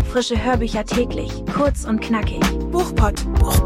Frische Hörbücher täglich, kurz und knackig. Buchpott.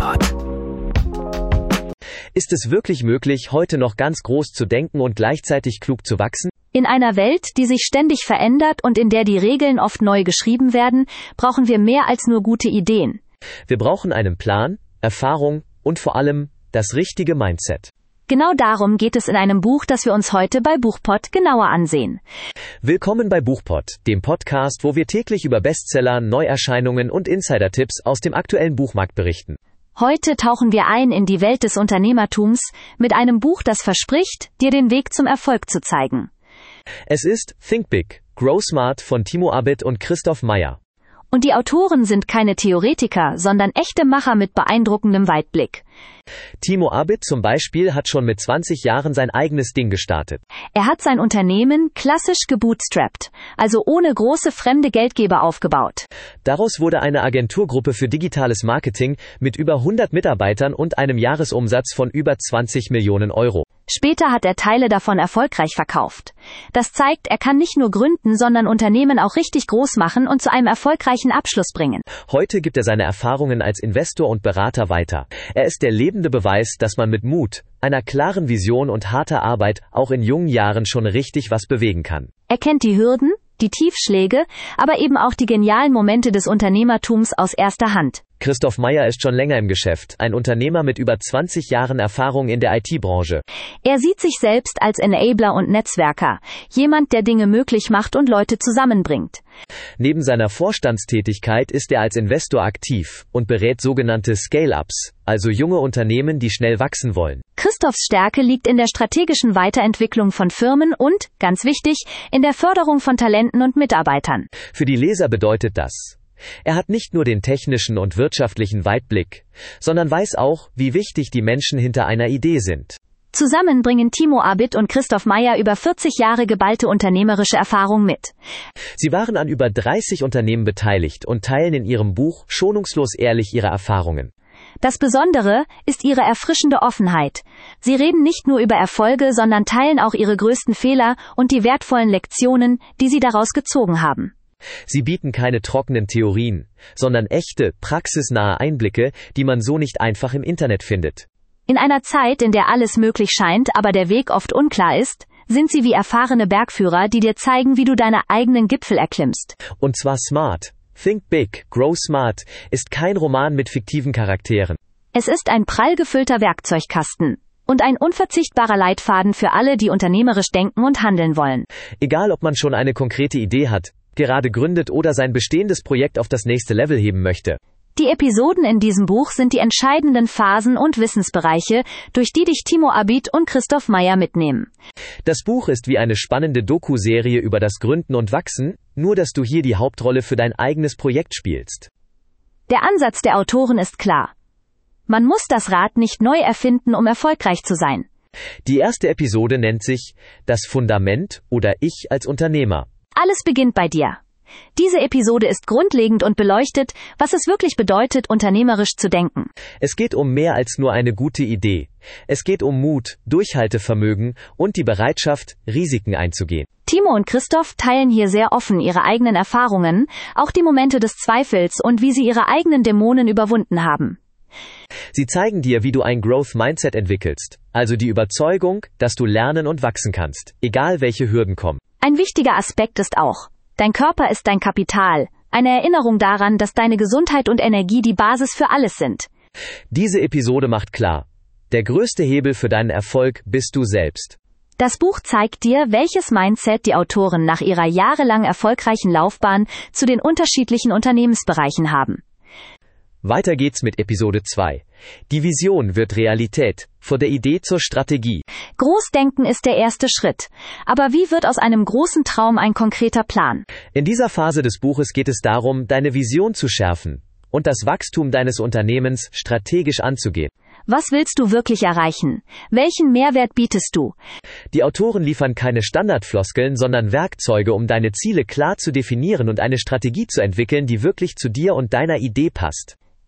Ist es wirklich möglich, heute noch ganz groß zu denken und gleichzeitig klug zu wachsen? In einer Welt, die sich ständig verändert und in der die Regeln oft neu geschrieben werden, brauchen wir mehr als nur gute Ideen. Wir brauchen einen Plan, Erfahrung und vor allem das richtige Mindset. Genau darum geht es in einem Buch, das wir uns heute bei Buchpott genauer ansehen. Willkommen bei Buchpott, dem Podcast, wo wir täglich über Bestseller, Neuerscheinungen und Insider-Tipps aus dem aktuellen Buchmarkt berichten. Heute tauchen wir ein in die Welt des Unternehmertums mit einem Buch, das verspricht, dir den Weg zum Erfolg zu zeigen. Es ist Think Big, Grow Smart von Timo Abid und Christoph Meyer. Und die Autoren sind keine Theoretiker, sondern echte Macher mit beeindruckendem Weitblick. Timo Abid zum Beispiel hat schon mit 20 Jahren sein eigenes Ding gestartet. Er hat sein Unternehmen klassisch gebootstrapped, also ohne große fremde Geldgeber aufgebaut. Daraus wurde eine Agenturgruppe für digitales Marketing mit über 100 Mitarbeitern und einem Jahresumsatz von über 20 Millionen Euro. Später hat er Teile davon erfolgreich verkauft. Das zeigt, er kann nicht nur gründen, sondern Unternehmen auch richtig groß machen und zu einem erfolgreichen Abschluss bringen. Heute gibt er seine Erfahrungen als Investor und Berater weiter. Er ist der lebende Beweis, dass man mit Mut, einer klaren Vision und harter Arbeit auch in jungen Jahren schon richtig was bewegen kann. Er kennt die Hürden, die Tiefschläge, aber eben auch die genialen Momente des Unternehmertums aus erster Hand. Christoph Meyer ist schon länger im Geschäft, ein Unternehmer mit über 20 Jahren Erfahrung in der IT-Branche. Er sieht sich selbst als Enabler und Netzwerker, jemand, der Dinge möglich macht und Leute zusammenbringt. Neben seiner Vorstandstätigkeit ist er als Investor aktiv und berät sogenannte Scale-Ups, also junge Unternehmen, die schnell wachsen wollen. Christophs Stärke liegt in der strategischen Weiterentwicklung von Firmen und, ganz wichtig, in der Förderung von Talenten und Mitarbeitern. Für die Leser bedeutet das: Er hat nicht nur den technischen und wirtschaftlichen Weitblick, sondern weiß auch, wie wichtig die Menschen hinter einer Idee sind. Zusammen bringen Timo Abid und Christoph Meyer über 40 Jahre geballte unternehmerische Erfahrung mit. Sie waren an über 30 Unternehmen beteiligt und teilen in ihrem Buch schonungslos ehrlich ihre Erfahrungen. Das Besondere ist ihre erfrischende Offenheit. Sie reden nicht nur über Erfolge, sondern teilen auch ihre größten Fehler und die wertvollen Lektionen, die sie daraus gezogen haben. Sie bieten keine trockenen Theorien, sondern echte, praxisnahe Einblicke, die man so nicht einfach im Internet findet. In einer Zeit, in der alles möglich scheint, aber der Weg oft unklar ist, sind sie wie erfahrene Bergführer, die dir zeigen, wie du deine eigenen Gipfel erklimmst. Und zwar smart. Think Big, Grow Smart ist kein Roman mit fiktiven Charakteren. Es ist ein prall gefüllter Werkzeugkasten und ein unverzichtbarer Leitfaden für alle, die unternehmerisch denken und handeln wollen. Egal, ob man schon eine konkrete Idee hat, gerade gründet oder sein bestehendes Projekt auf das nächste Level heben möchte. Die Episoden in diesem Buch sind die entscheidenden Phasen und Wissensbereiche, durch die dich Timo Abid und Christoph Meyer mitnehmen. Das Buch ist wie eine spannende Doku-Serie über das Gründen und Wachsen, nur dass du hier die Hauptrolle für dein eigenes Projekt spielst. Der Ansatz der Autoren ist klar. Man muss das Rad nicht neu erfinden, um erfolgreich zu sein. Die erste Episode nennt sich Das Fundament oder Ich als Unternehmer. Alles beginnt bei dir. Diese Episode ist grundlegend und beleuchtet, was es wirklich bedeutet, unternehmerisch zu denken. Es geht um mehr als nur eine gute Idee. Es geht um Mut, Durchhaltevermögen und die Bereitschaft, Risiken einzugehen. Timo und Christoph teilen hier sehr offen ihre eigenen Erfahrungen, auch die Momente des Zweifels und wie sie ihre eigenen Dämonen überwunden haben. Sie zeigen dir, wie du ein Growth Mindset entwickelst, also die Überzeugung, dass du lernen und wachsen kannst, egal welche Hürden kommen. Ein wichtiger Aspekt ist auch: Dein Körper ist dein Kapital, eine Erinnerung daran, dass deine Gesundheit und Energie die Basis für alles sind. Diese Episode macht klar: Der größte Hebel für deinen Erfolg bist du selbst. Das Buch zeigt dir, welches Mindset die Autoren nach ihrer jahrelang erfolgreichen Laufbahn zu den unterschiedlichen Unternehmensbereichen haben. Weiter geht's mit Episode 2. Die Vision wird Realität, von der Idee zur Strategie. Großdenken ist der erste Schritt. Aber wie wird aus einem großen Traum ein konkreter Plan? In dieser Phase des Buches geht es darum, deine Vision zu schärfen und das Wachstum deines Unternehmens strategisch anzugehen. Was willst du wirklich erreichen? Welchen Mehrwert bietest du? Die Autoren liefern keine Standardfloskeln, sondern Werkzeuge, um deine Ziele klar zu definieren und eine Strategie zu entwickeln, die wirklich zu dir und deiner Idee passt.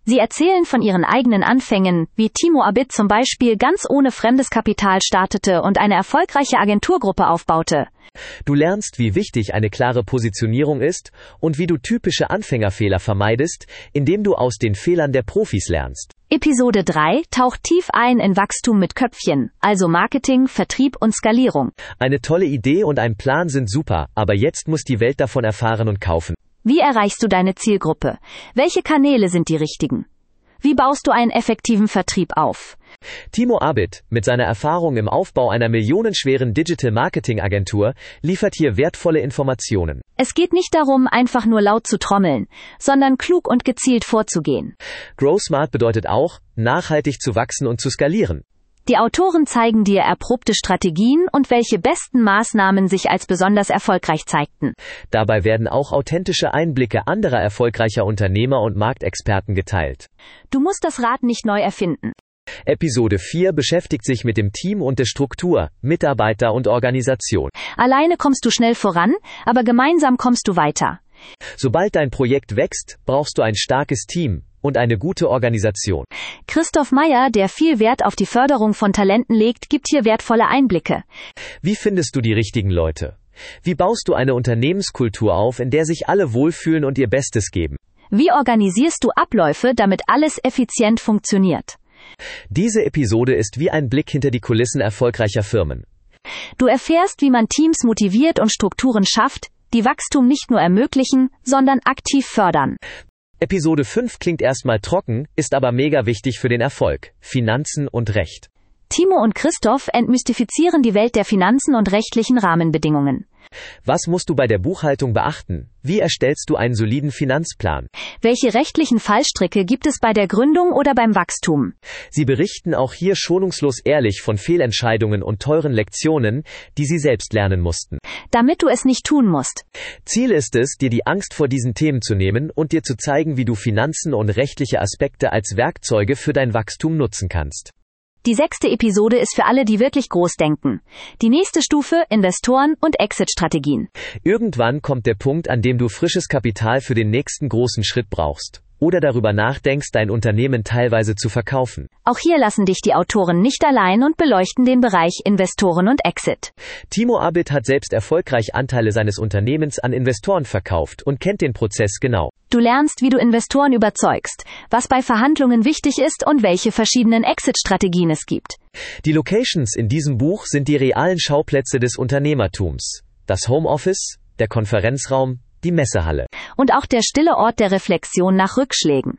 Sie erzählen von ihren eigenen Anfängen, wie Timo Abid zum Beispiel ganz ohne fremdes Kapital startete und eine erfolgreiche Agenturgruppe aufbaute. Du lernst, wie wichtig eine klare Positionierung ist und wie du typische Anfängerfehler vermeidest, indem du aus den Fehlern der Profis lernst. Episode 3 taucht tief ein in Wachstum mit Köpfchen, also Marketing, Vertrieb und Skalierung. Eine tolle Idee und ein Plan sind super, aber jetzt muss die Welt davon erfahren und kaufen. Wie erreichst du deine Zielgruppe? Welche Kanäle sind die richtigen? Wie baust du einen effektiven Vertrieb auf? Timo Abid, mit seiner Erfahrung im Aufbau einer millionenschweren Digital-Marketing-Agentur, liefert hier wertvolle Informationen. Es geht nicht darum, einfach nur laut zu trommeln, sondern klug und gezielt vorzugehen. Grow Smart bedeutet auch, nachhaltig zu wachsen und zu skalieren. Die Autoren zeigen dir erprobte Strategien und welche besten Maßnahmen sich als besonders erfolgreich zeigten. Dabei werden auch authentische Einblicke anderer erfolgreicher Unternehmer und Marktexperten geteilt. Du musst das Rad nicht neu erfinden. Episode 4 beschäftigt sich mit dem Team und der Struktur, Mitarbeiter und Organisation. Alleine kommst du schnell voran, aber gemeinsam kommst du weiter. Sobald dein Projekt wächst, brauchst du ein starkes Team und eine gute Organisation. Christoph Meyer, der viel Wert auf die Förderung von Talenten legt, gibt hier wertvolle Einblicke. Wie findest du die richtigen Leute? Wie baust du eine Unternehmenskultur auf, in der sich alle wohlfühlen und ihr Bestes geben? Wie organisierst du Abläufe, damit alles effizient funktioniert? Diese Episode ist wie ein Blick hinter die Kulissen erfolgreicher Firmen. Du erfährst, wie man Teams motiviert und Strukturen schafft, die Wachstum nicht nur ermöglichen, sondern aktiv fördern. Episode 5 klingt erstmal trocken, ist aber mega wichtig für den Erfolg. Finanzen und Recht. Timo und Christoph entmystifizieren die Welt der Finanzen und rechtlichen Rahmenbedingungen. Was musst du bei der Buchhaltung beachten? Wie erstellst du einen soliden Finanzplan? Welche rechtlichen Fallstricke gibt es bei der Gründung oder beim Wachstum? Sie berichten auch hier schonungslos ehrlich von Fehlentscheidungen und teuren Lektionen, die sie selbst lernen mussten. Damit du es nicht tun musst. Ziel ist es, dir die Angst vor diesen Themen zu nehmen und dir zu zeigen, wie du Finanzen und rechtliche Aspekte als Werkzeuge für dein Wachstum nutzen kannst. Die 6. Episode ist für alle, die wirklich groß denken. Die nächste Stufe, Investoren und Exit-Strategien. Irgendwann kommt der Punkt, an dem du frisches Kapital für den nächsten großen Schritt brauchst. Oder darüber nachdenkst, dein Unternehmen teilweise zu verkaufen. Auch hier lassen dich die Autoren nicht allein und beleuchten den Bereich Investoren und Exit. Timo Abid hat selbst erfolgreich Anteile seines Unternehmens an Investoren verkauft und kennt den Prozess genau. Du lernst, wie du Investoren überzeugst, was bei Verhandlungen wichtig ist und welche verschiedenen Exit-Strategien es gibt. Die Locations in diesem Buch sind die realen Schauplätze des Unternehmertums. Das Homeoffice, der Konferenzraum, die Messehalle. Und auch der stille Ort der Reflexion nach Rückschlägen.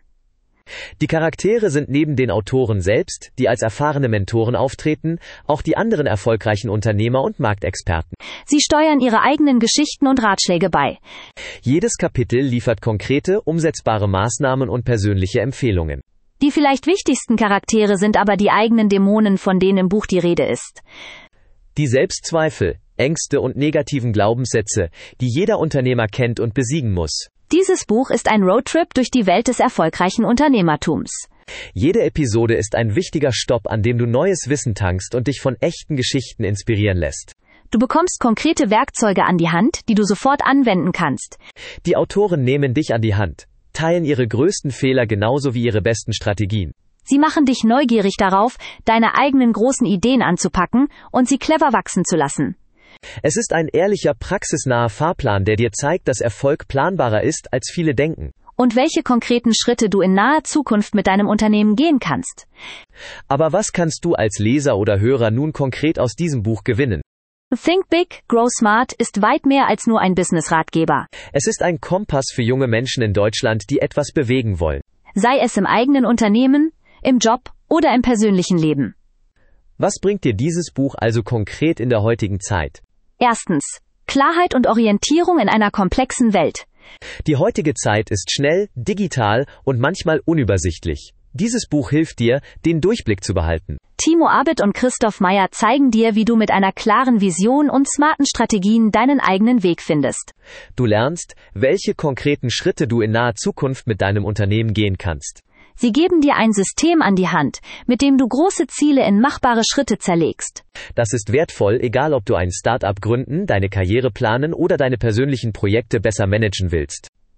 Die Charaktere sind neben den Autoren selbst, die als erfahrene Mentoren auftreten, auch die anderen erfolgreichen Unternehmer und Marktexperten. Sie steuern ihre eigenen Geschichten und Ratschläge bei. Jedes Kapitel liefert konkrete, umsetzbare Maßnahmen und persönliche Empfehlungen. Die vielleicht wichtigsten Charaktere sind aber die eigenen Dämonen, von denen im Buch die Rede ist. Die Selbstzweifel, Ängste und negativen Glaubenssätze, die jeder Unternehmer kennt und besiegen muss. Dieses Buch ist ein Roadtrip durch die Welt des erfolgreichen Unternehmertums. Jede Episode ist ein wichtiger Stopp, an dem du neues Wissen tankst und dich von echten Geschichten inspirieren lässt. Du bekommst konkrete Werkzeuge an die Hand, die du sofort anwenden kannst. Die Autoren nehmen dich an die Hand, teilen ihre größten Fehler genauso wie ihre besten Strategien. Sie machen dich neugierig darauf, deine eigenen großen Ideen anzupacken und sie clever wachsen zu lassen. Es ist ein ehrlicher, praxisnaher Fahrplan, der dir zeigt, dass Erfolg planbarer ist, als viele denken. Und welche konkreten Schritte du in naher Zukunft mit deinem Unternehmen gehen kannst. Aber was kannst du als Leser oder Hörer nun konkret aus diesem Buch gewinnen? Think Big, Grow Smart ist weit mehr als nur ein Business-Ratgeber. Es ist ein Kompass für junge Menschen in Deutschland, die etwas bewegen wollen. Sei es im eigenen Unternehmen, im Job oder im persönlichen Leben. Was bringt dir dieses Buch also konkret in der heutigen Zeit? Erstens. Klarheit und Orientierung in einer komplexen Welt. Die heutige Zeit ist schnell, digital und manchmal unübersichtlich. Dieses Buch hilft dir, den Durchblick zu behalten. Timo Abid und Christoph Meyer zeigen dir, wie du mit einer klaren Vision und smarten Strategien deinen eigenen Weg findest. Du lernst, welche konkreten Schritte du in naher Zukunft mit deinem Unternehmen gehen kannst. Sie geben dir ein System an die Hand, mit dem du große Ziele in machbare Schritte zerlegst. Das ist wertvoll, egal ob du ein Start-up gründen, deine Karriere planen oder deine persönlichen Projekte besser managen willst.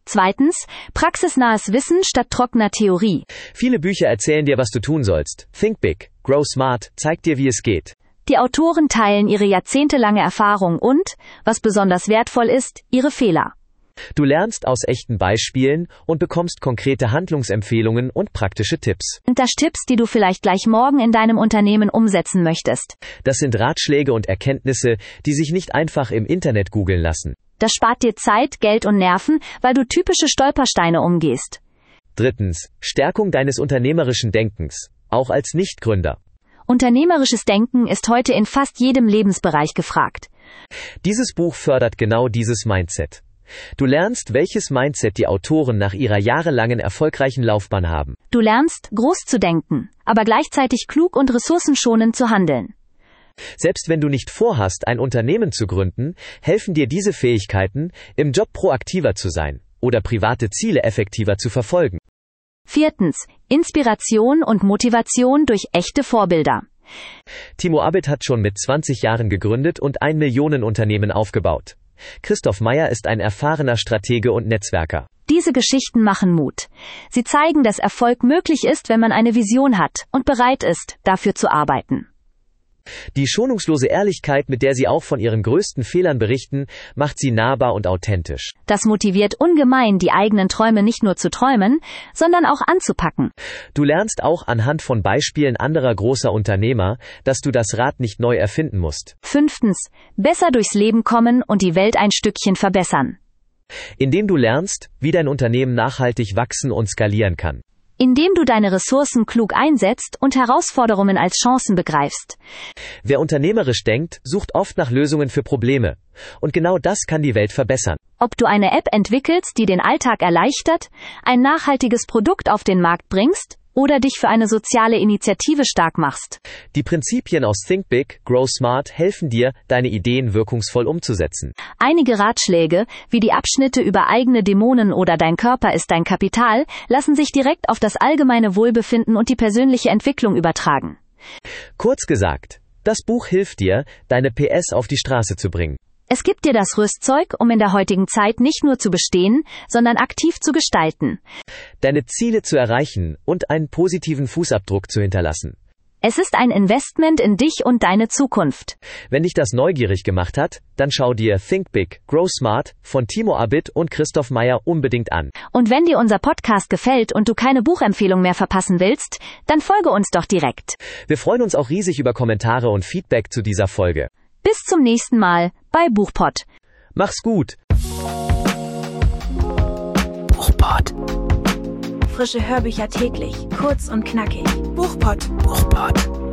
Zweitens, praxisnahes Wissen statt trockener Theorie. Viele Bücher erzählen dir, was du tun sollst. Think Big, Grow Smart zeigt dir, wie es geht. Die Autoren teilen ihre jahrzehntelange Erfahrung und, was besonders wertvoll ist, ihre Fehler. Du lernst aus echten Beispielen und bekommst konkrete Handlungsempfehlungen und praktische Tipps. Sind das Tipps, die du vielleicht gleich morgen in deinem Unternehmen umsetzen möchtest? Das sind Ratschläge und Erkenntnisse, die sich nicht einfach im Internet googeln lassen. Das spart dir Zeit, Geld und Nerven, weil du typische Stolpersteine umgehst. Drittens, Stärkung deines unternehmerischen Denkens, auch als Nichtgründer. Unternehmerisches Denken ist heute in fast jedem Lebensbereich gefragt. Dieses Buch fördert genau dieses Mindset. Du lernst, welches Mindset die Autoren nach ihrer jahrelangen erfolgreichen Laufbahn haben. Du lernst, groß zu denken, aber gleichzeitig klug und ressourcenschonend zu handeln. Selbst wenn du nicht vorhast, ein Unternehmen zu gründen, helfen dir diese Fähigkeiten, im Job proaktiver zu sein oder private Ziele effektiver zu verfolgen. Viertens, Inspiration und Motivation durch echte Vorbilder. Timo Abid hat schon mit 20 Jahren gegründet und ein Millionenunternehmen aufgebaut. Christoph Meyer ist ein erfahrener Stratege und Netzwerker. Diese Geschichten machen Mut. Sie zeigen, dass Erfolg möglich ist, wenn man eine Vision hat und bereit ist, dafür zu arbeiten. Die schonungslose Ehrlichkeit, mit der sie auch von ihren größten Fehlern berichten, macht sie nahbar und authentisch. Das motiviert ungemein, die eigenen Träume nicht nur zu träumen, sondern auch anzupacken. Du lernst auch anhand von Beispielen anderer großer Unternehmer, dass du das Rad nicht neu erfinden musst. Fünftens, besser durchs Leben kommen und die Welt ein Stückchen verbessern. Indem du lernst, wie dein Unternehmen nachhaltig wachsen und skalieren kann. Indem du deine Ressourcen klug einsetzt und Herausforderungen als Chancen begreifst. Wer unternehmerisch denkt, sucht oft nach Lösungen für Probleme. Und genau das kann die Welt verbessern. Ob du eine App entwickelst, die den Alltag erleichtert, ein nachhaltiges Produkt auf den Markt bringst oder dich für eine soziale Initiative stark machst. Die Prinzipien aus Think Big, Grow Smart helfen dir, deine Ideen wirkungsvoll umzusetzen. Einige Ratschläge, wie die Abschnitte über eigene Dämonen oder dein Körper ist dein Kapital, lassen sich direkt auf das allgemeine Wohlbefinden und die persönliche Entwicklung übertragen. Kurz gesagt, das Buch hilft dir, deine PS auf die Straße zu bringen. Es gibt dir das Rüstzeug, um in der heutigen Zeit nicht nur zu bestehen, sondern aktiv zu gestalten. Deine Ziele zu erreichen und einen positiven Fußabdruck zu hinterlassen. Es ist ein Investment in dich und deine Zukunft. Wenn dich das neugierig gemacht hat, dann schau dir Think Big, Grow Smart von Timo Abid und Christoph Meyer unbedingt an. Und wenn dir unser Podcast gefällt und du keine Buchempfehlung mehr verpassen willst, dann folge uns doch direkt. Wir freuen uns auch riesig über Kommentare und Feedback zu dieser Folge. Bis zum nächsten Mal bei Buchpod. Mach's gut. Buchpod. Frische Hörbücher täglich, kurz und knackig. Buchpod.